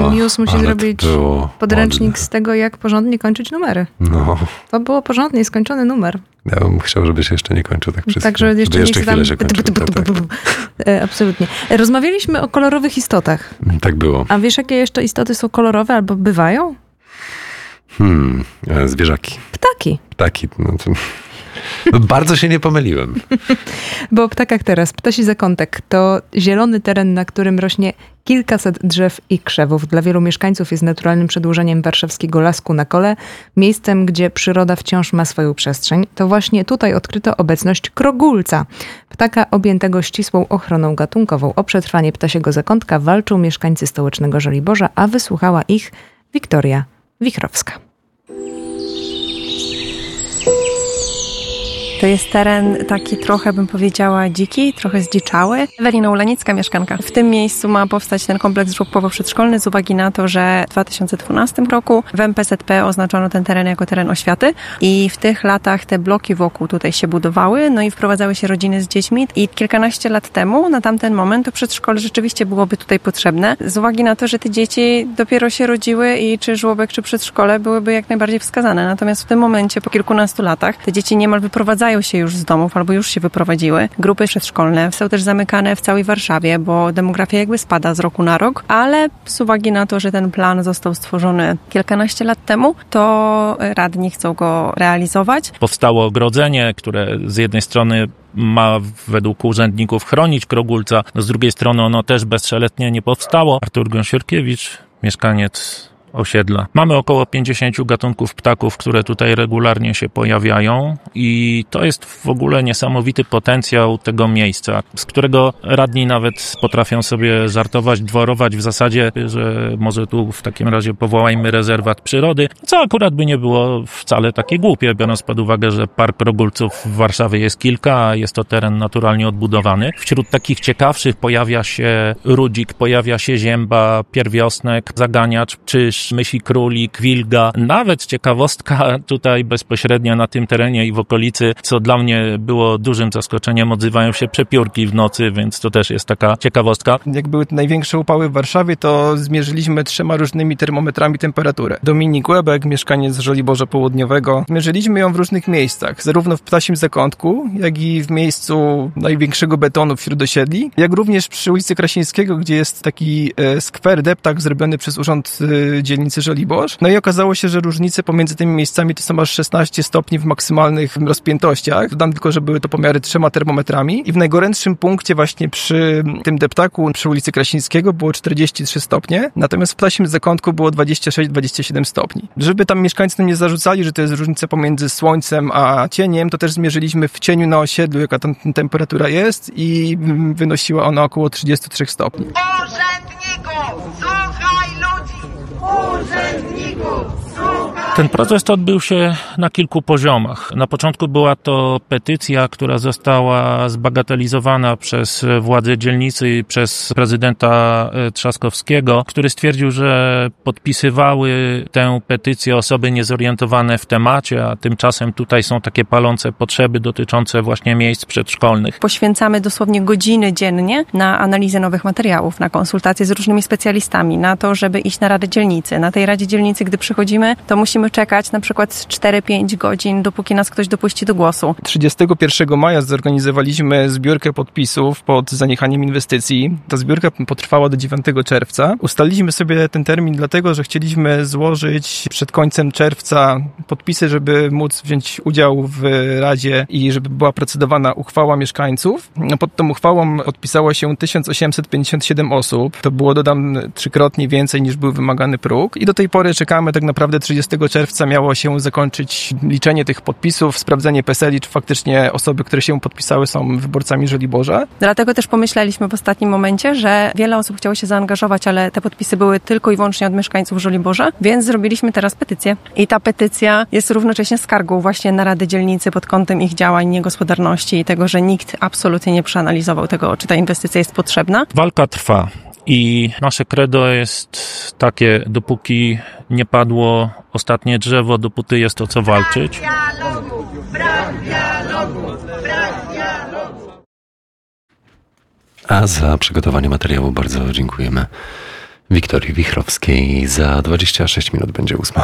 News musi zrobić podręcznik z tego, jak porządnie kończyć numery. No. To było porządnie skończony numer. Ja bym chciał, żebyś jeszcze nie kończył tak przez Także chwilę. jeszcze chwilę się kończył. Absolutnie. Rozmawialiśmy o kolorowych istotach. Tak było. A wiesz, jakie jeszcze istoty są kolorowe albo bywają? Zwierzaki. Ptaki. Ptaki. Bardzo się nie pomyliłem. Bo o ptakach teraz. Ptasi Zakątek to zielony teren, na którym rośnie kilkaset drzew i krzewów. Dla wielu mieszkańców jest naturalnym przedłużeniem warszawskiego Lasku na Kole, miejscem, gdzie przyroda wciąż ma swoją przestrzeń. To właśnie tutaj odkryto obecność krogulca, ptaka objętego ścisłą ochroną gatunkową. O przetrwanie ptasiego zakątka walczą mieszkańcy stołecznego Żoliborza, a wysłuchała ich Wiktoria Wichrowska. To jest teren taki trochę, bym powiedziała, dziki, trochę zdziczały. Ewelina Ulanicka, mieszkanka. W tym miejscu ma powstać ten kompleks żłobkowo-przedszkolny z uwagi na to, że w 2012 roku w MPZP oznaczono ten teren jako teren oświaty i w tych latach te bloki wokół tutaj się budowały, no i wprowadzały się rodziny z dziećmi i kilkanaście lat temu, na tamten moment, to przedszkole rzeczywiście byłoby tutaj potrzebne z uwagi na to, że te dzieci dopiero się rodziły i czy żłobek, czy przedszkole byłyby jak najbardziej wskazane. Natomiast w tym momencie, po kilkunastu latach, te dzieci niemal wyprowadzają się już z domów albo już się wyprowadziły. Grupy przedszkolne są też zamykane w całej Warszawie, bo demografia jakby spada z roku na rok, ale z uwagi na to, że ten plan został stworzony kilkanaście lat temu, to radni chcą go realizować. Powstało ogrodzenie, które z jednej strony ma według urzędników chronić krogulca, z drugiej strony ono też bezszeletnie nie powstało. Artur Gąsiorkiewicz, mieszkaniec osiedla. Mamy około 50 gatunków ptaków, które tutaj regularnie się pojawiają i to jest w ogóle niesamowity potencjał tego miejsca, z którego radni nawet potrafią sobie żartować, dworować w zasadzie, że może tu w takim razie powołajmy rezerwat przyrody, co akurat by nie było wcale takie głupie, biorąc pod uwagę, że park krogulców w Warszawie jest kilka, a jest to teren naturalnie odbudowany. Wśród takich ciekawszych pojawia się rudzik, pojawia się zięba, pierwiosnek, zaganiacz, czyż, myśli królik, wilga. Nawet ciekawostka tutaj bezpośrednio na tym terenie i w okolicy, co dla mnie było dużym zaskoczeniem, odzywają się przepiórki w nocy, więc to też jest taka ciekawostka. Jak były największe upały w Warszawie, to zmierzyliśmy 3 różnymi termometrami temperaturę. Dominik Łebek, mieszkaniec Żoliborza Południowego. Zmierzyliśmy ją w różnych miejscach, zarówno w Ptasim Zakątku, jak i w miejscu największego betonu wśród osiedli, jak również przy ulicy Krasińskiego, gdzie jest taki skwer deptak zrobiony przez Urząd Dzielnicy Żoliborz. No i okazało się, że różnice pomiędzy tymi miejscami to są aż 16 stopni w maksymalnych rozpiętościach. Dodam tylko, że były to pomiary 3 termometrami i w najgorętszym punkcie właśnie przy tym deptaku przy ulicy Krasińskiego było 43 stopnie, natomiast w Ptasim Zakątku było 26-27 stopni. Żeby tam mieszkańcy nam nie zarzucali, że to jest różnica pomiędzy słońcem a cieniem, to też zmierzyliśmy w cieniu na osiedlu, jaka tam temperatura jest i wynosiła ona około 33 stopni. Urzędników, słuchaj ludzi! Urzędników, słuchaj! Ten protest odbył się na kilku poziomach. Na początku była to petycja, która została zbagatelizowana przez władze dzielnicy i przez prezydenta Trzaskowskiego, który stwierdził, że podpisywały tę petycję osoby niezorientowane w temacie, a tymczasem tutaj są takie palące potrzeby dotyczące właśnie miejsc przedszkolnych. Poświęcamy dosłownie godziny dziennie na analizę nowych materiałów, na konsultacje z różnymi specjalistami, na to, żeby iść na Radę Dzielnicy. Na tej Radzie Dzielnicy, gdy przychodzimy, to musimy czekać na przykład 4-5 godzin, dopóki nas ktoś dopuści do głosu. 31 maja zorganizowaliśmy zbiórkę podpisów pod zaniechaniem inwestycji. Ta zbiórka potrwała do 9 czerwca. Ustaliliśmy sobie ten termin dlatego, że chcieliśmy złożyć przed końcem czerwca podpisy, żeby móc wziąć udział w Radzie i żeby była procedowana uchwała mieszkańców. Pod tą uchwałą podpisało się 1857 osób. To było, dodam, 3-krotnie więcej niż był wymagany próg. I do tej pory czekamy, tak naprawdę 30 czerwca miało się zakończyć liczenie tych podpisów, sprawdzenie PESEL-i, czy faktycznie osoby, które się podpisały, są wyborcami Żoliborza. Dlatego też pomyśleliśmy w ostatnim momencie, że wiele osób chciało się zaangażować, ale te podpisy były tylko i wyłącznie od mieszkańców Żoliborza, więc zrobiliśmy teraz petycję. I ta petycja jest równocześnie skargą właśnie na Radę Dzielnicy pod kątem ich działań, niegospodarności i tego, że nikt absolutnie nie przeanalizował tego, czy ta inwestycja jest potrzebna. Walka trwa. I nasze credo jest takie, dopóki nie padło ostatnie drzewo, dopóty jest o co walczyć. Brak dialogu, brak dialogu. A za przygotowanie materiału bardzo dziękujemy Wiktorii Wichrowskiej. Za 26 minut będzie 8.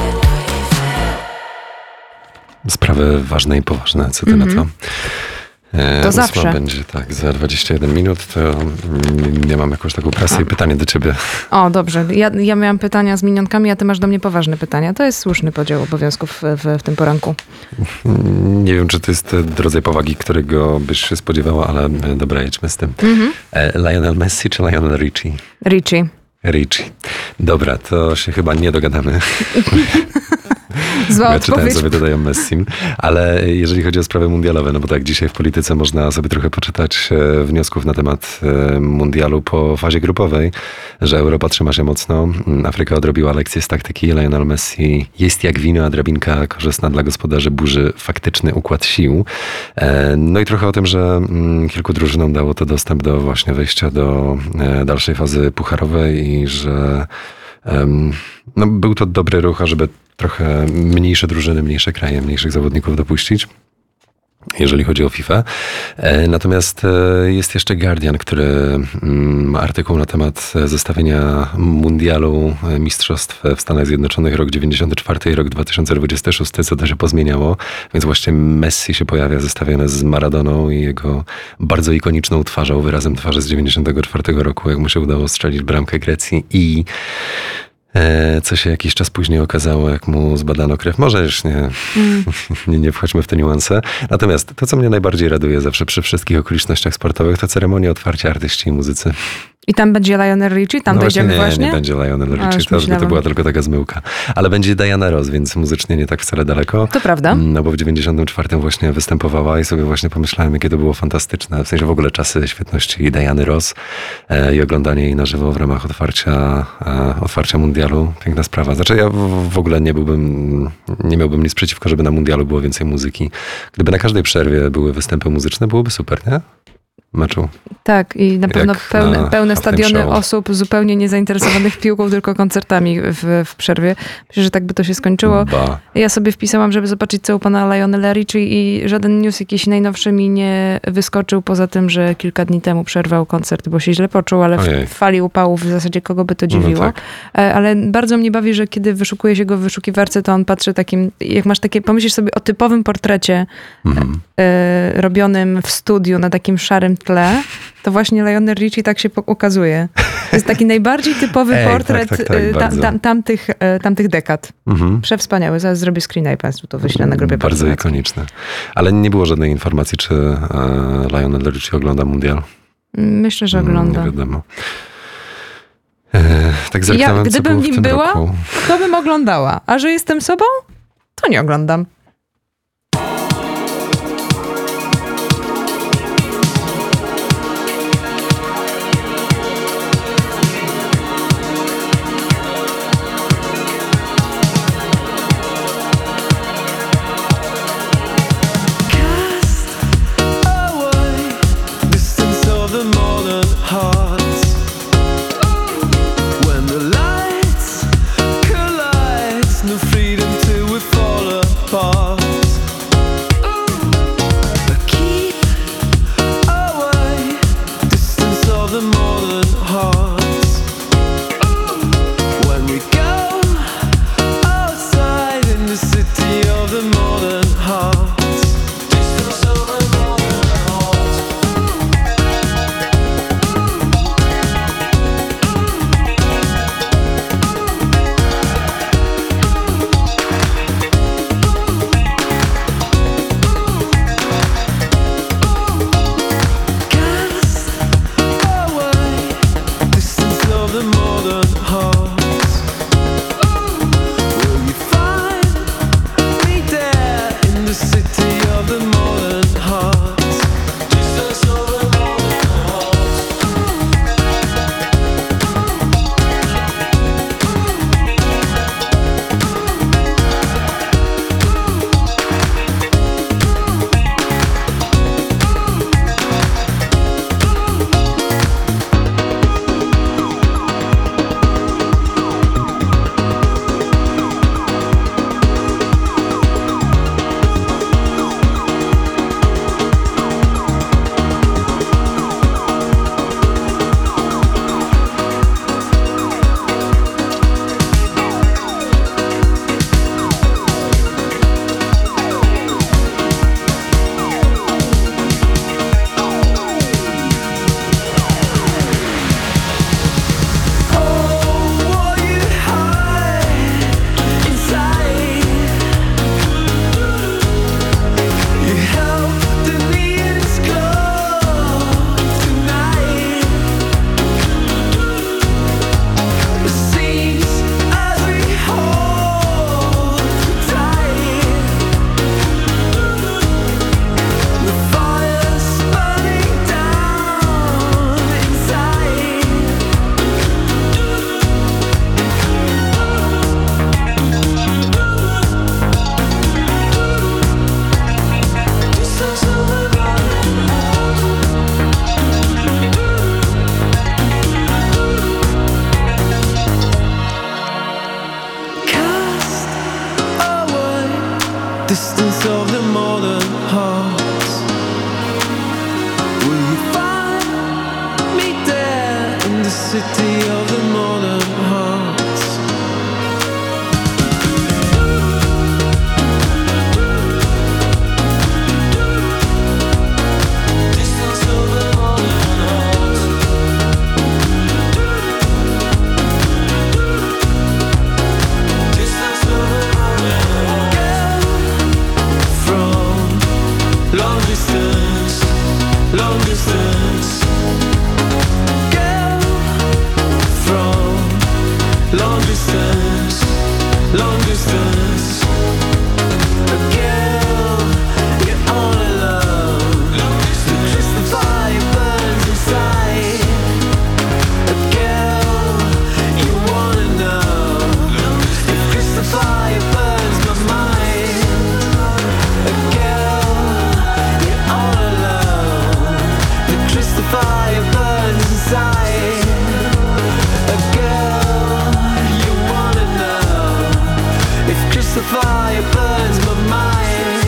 Sprawy ważne i poważne, co ty na to? To zawsze. Będzie tak, za 21 minut, to nie mam jakąś taką presję. Pytanie do ciebie. O, dobrze. Ja miałam pytania z minionkami, a ty masz do mnie poważne pytania. To jest słuszny podział obowiązków w tym poranku. Nie wiem, czy to jest rodzaj powagi, którego byś się spodziewała, ale dobra, jedźmy z tym. Lionel Messi czy Lionel Richie? Richie. Dobra, to się chyba nie dogadamy. Zła Ja czytałem odpowiedź. sobie, dodają Messim, ale jeżeli chodzi o sprawy mundialowe, no bo tak, dzisiaj w polityce można sobie trochę poczytać wniosków na temat mundialu po fazie grupowej, że Europa trzyma się mocno, Afryka odrobiła lekcję z taktyki, Lionel Messi jest jak wino, a drabinka korzystna dla gospodarzy burzy faktyczny układ sił. No i trochę o tym, że kilku drużynom dało to dostęp do właśnie wejścia do dalszej fazy pucharowej i że no, był to dobry ruch, ażeby trochę mniejsze drużyny, mniejsze kraje, mniejszych zawodników dopuścić, jeżeli chodzi o FIFA. Natomiast jest jeszcze Guardian, który ma artykuł na temat zestawienia mundialu mistrzostw w Stanach Zjednoczonych rok 94 i rok 2026, co to się pozmieniało. Więc właśnie Messi się pojawia zestawiony z Maradoną i jego bardzo ikoniczną twarzą, wyrazem twarzy z 94 roku, jak mu się udało strzelić bramkę Grecji i co się jakiś czas później okazało, jak mu zbadano krew. Może już nie wchodźmy w te niuanse. Natomiast to, co mnie najbardziej raduje zawsze przy wszystkich okolicznościach sportowych, to ceremonia otwarcia artyści i muzycy. I tam będzie Lionel Richie? Tam No dojdziemy właśnie? Nie będzie Lionel Richie, już to myślałam. była tylko taka zmyłka. Ale będzie Diana Ross, więc muzycznie nie tak wcale daleko. To prawda. No bo w 94 właśnie występowała i sobie właśnie pomyślałem, jakie to było fantastyczne. W sensie w ogóle czasy świetności Diany Ross i oglądanie jej na żywo w ramach otwarcia mundialu. Piękna sprawa. Znaczy ja w ogóle nie miałbym nic przeciwko, żeby na mundialu było więcej muzyki. Gdyby na każdej przerwie były występy muzyczne, byłoby super, nie? Meczu. Tak, i na pewno Jak pełne na halftime stadiony show. osób zupełnie niezainteresowanych piłką, tylko koncertami w przerwie. Myślę, że tak by to się skończyło. Ja sobie wpisałam, żeby zobaczyć, co u pana Lionela Richie i żaden news jakiś najnowszy mi nie wyskoczył, poza tym, że kilka dni temu przerwał koncert, bo się źle poczuł, ale Ojej. w fali upałów w zasadzie kogo by to dziwiło. No tak. Ale bardzo mnie bawi, że kiedy wyszukuje się go w wyszukiwarce, to on patrzy takim, jak masz takie, pomyślisz sobie o typowym portrecie robionym w studiu na takim szarym tle, to właśnie Lionel Richie tak się ukazuje. To jest taki najbardziej typowy portret tamtych dekad. Przewspaniały. Zaraz zrobię screena i państwu to wyślę na grupie. Bardzo ikoniczne. Ale nie było żadnej informacji, czy Lionel Richie ogląda mundial. Myślę, że ogląda. Nie wiadomo. Tak zerknąłem, co gdybym było w nim tym była, roku. to bym oglądała. A że jestem sobą, to nie oglądam. No freedom till we fall apart. distance of the modern hearts. Will you find me there in the city of the modern hearts? Distance of the modern hearts. Distance of the modern hearts. From long distance, long distance. Girl, from long distance, long distance. Girl, you're all alone. Just the fire burns inside. Girl, you wanna know if just the fire burns my mind. Girl, you're all alone. Just the fire burns inside. Girl, you wanna know if just the fire burns my mind.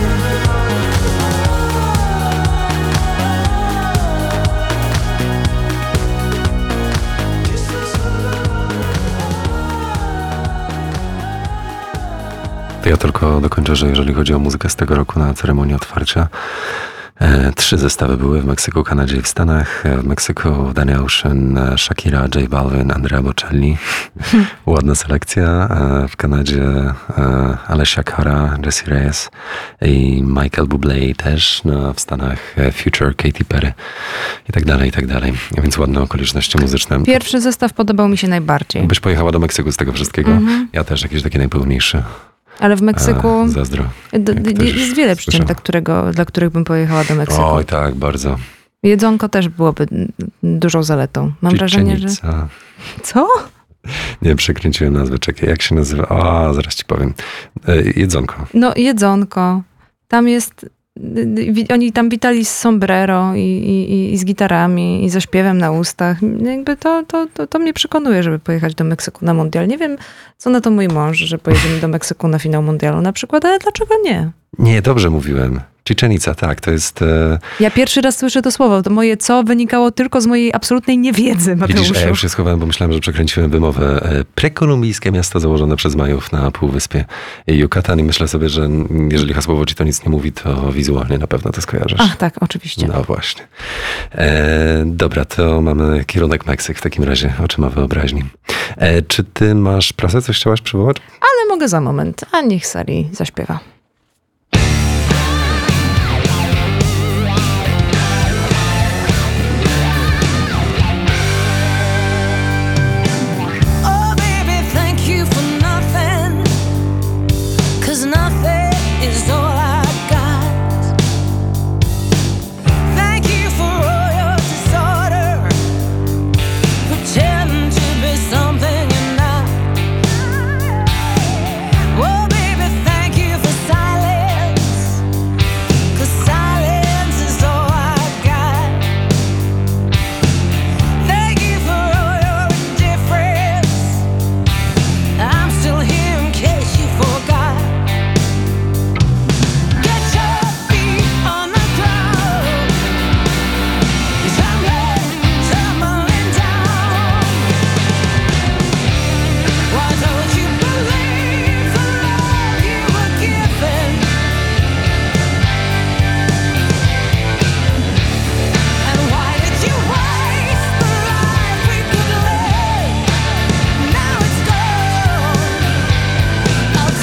To ja tylko dokończę, że jeżeli chodzi o muzykę z tego roku na ceremonii otwarcia, 3 zestawy były w Meksyku, Kanadzie i w Stanach. W Meksyku Danny Ocean, Shakira, J Balvin, Andrea Bocelli. Ładna selekcja. W Kanadzie Alessia Cara, Jessie Reyes i Michael Bublé też. No, w Stanach Future, Katy Perry i tak dalej, i tak dalej. Więc ładne okoliczności muzyczne. Pierwszy zestaw podobał mi się najbardziej. Byś pojechała do Meksyku z tego wszystkiego. Ja też jakiś taki najpełniejszy. Ale w Meksyku Zazdro. jest wiele przyczyn, dla których bym pojechała do Meksyku. Oj, tak, bardzo. Jedzonko też byłoby dużą zaletą. Mam wrażenie, że... Co? Nie, przekręciłem nazwę. Czekaj, jak się nazywa? Zaraz ci powiem. Jedzonko. No, jedzonko. Tam jest... Oni tam witali z sombrero i z gitarami i ze śpiewem na ustach. Jakby to mnie przekonuje, żeby pojechać do Meksyku na mundial. Nie wiem, co na to mój mąż, że pojedziemy do Meksyku na finał mundialu na przykład, ale dlaczego nie? Nie, dobrze mówiłem. Cziczenica, tak, to jest... Ja pierwszy raz słyszę to słowo. To moje co wynikało tylko z mojej absolutnej niewiedzy, Mateuszu. Widzisz, ja już się schowałem, bo myślałem, że przekręciłem wymowę. Prekolumbijskie miasto założone przez Majów na półwyspie Yucatan i myślę sobie, że jeżeli hasłowo ci to nic nie mówi, to wizualnie na pewno to skojarzysz. Ach, tak, oczywiście. No właśnie. Dobra, to mamy kierunek Meksyk w takim razie, oczyma wyobraźni. Czy ty masz prasę? Coś chciałaś przywołać? Ale mogę za moment, a niech Sari zaśpiewa.